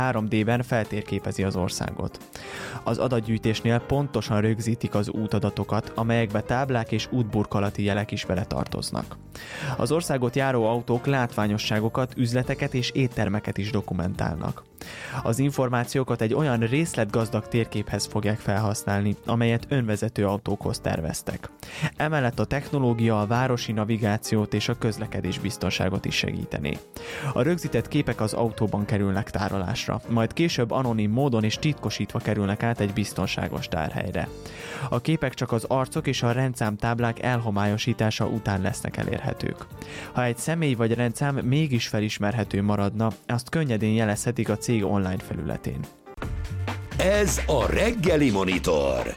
3D-ben feltérképezi az országot. Az adatgyűjtésnél pontosan rögzítik az útadatokat, amelyekbe táblák és útburkolati jelek is beletartoznak. Az országot járó autók látványosságokat, üzleteket és éttermeket is dokumentálnak. Az információkat egy olyan részletgazdag térképhez fogják felhasználni, amelyet önvezető autókhoz terveztek. Emellett a technológia a városi navigációt és a közlekedés biztonságot is segítené. A rögzített képek az autóban kerülnek tárolásra, majd később anonim módon és titkosítva kerülnek át egy biztonságos tárhelyre. A képek csak az arcok és a rendszámtáblák elhomályosítása után lesznek elérhetők. Ha egy személy vagy rendszám mégis felismerhető maradna, azt könnyedén jelezhetik a cég online felületén. Ez a Reggeli Monitor.